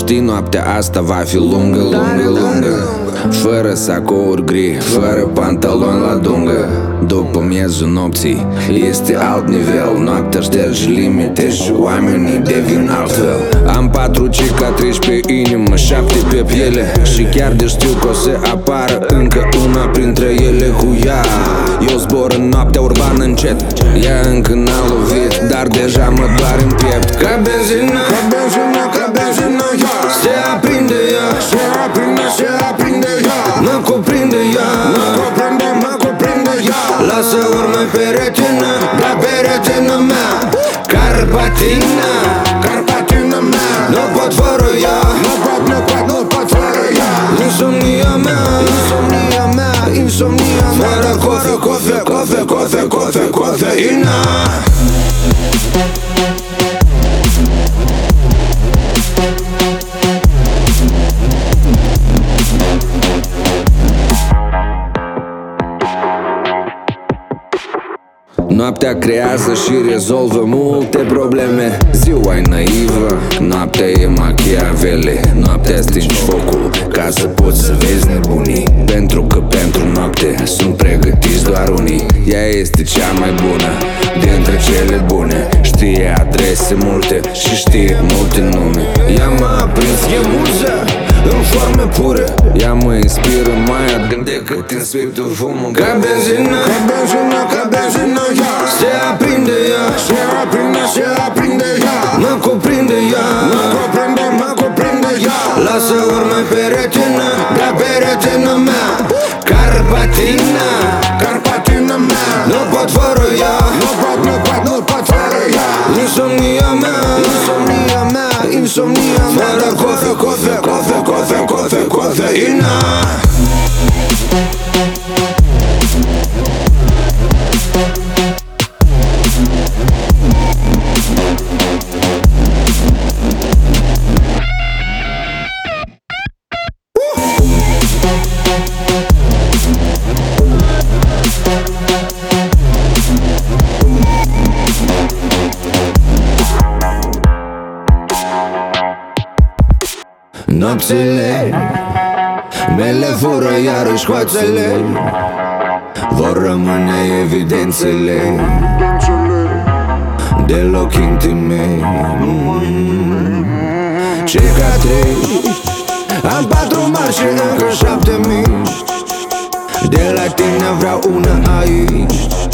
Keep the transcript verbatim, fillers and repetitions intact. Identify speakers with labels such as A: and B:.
A: Știi, noaptea asta va fi lungă, lungă, lungă, fără sacouri gri, fără pantaloni la dungă. După miezul nopții este alt nivel. Noaptea șterge limite și oamenii devin altfel. Am patru cicatrici pe inimă, șapte pe piele, și chiar de știu că o să apară încă una printre ele cu ea. Eu zbor în noaptea urbană încet, ea încă n-a lovit, dar deja mă doare în piept. Ca benzină, ca benzină, ca benzină, ea se aprinde, ea se aprinde, se aprinde, ea mă cuprinde, ea mă cuprinde, mă cuprinde, ea. Lasă urmă pe retină, la pe retină mea. Carpatina, Carpatina mea. Nu pot fără ea, nu pot, nu pot, nu pot fără ea. Insomnia mea, insomnia mea, insomnia mea. Fără cofe, cofe, cofe, cofe, cofe, cofeina. Noaptea creează și rezolvă multe probleme. Ziua e naivă, noaptea e Machiavelli. Noaptea stingi focul ca să poți să vezi nebunii, pentru că pentru noapte sunt pregătiți doar unii. Ea este cea mai bună dintre cele bune. Știe adrese multe și știe multe nume. Ea m-a aprins, e muză în forme pure. Ea mă inspiră mai adânc decât în spiritul fumul. Ca benzină, ca benzină, ca benzină, ea se aprinde, ea se aprinde, se aprinde, ea mă cuprinde, ea mă cuprinde, mă cuprinde, ea. Lasă urmă pe retină, la pe retină mea. Carpatina, Carpatina mea. Nu pot fără ea, nu pot, nu pot, nu pot fără ea. Insomnia mea, insomnia mea, insomnia mea. Fără cofe, cofe, cofe, cofe, cofe, cofeina. Nopțile mele fură iarăși coațele, vor rămâne evidențele deloc intime. mm. Cicatrici, am patru mari și încă șapte mici. De la tine vreau una aici.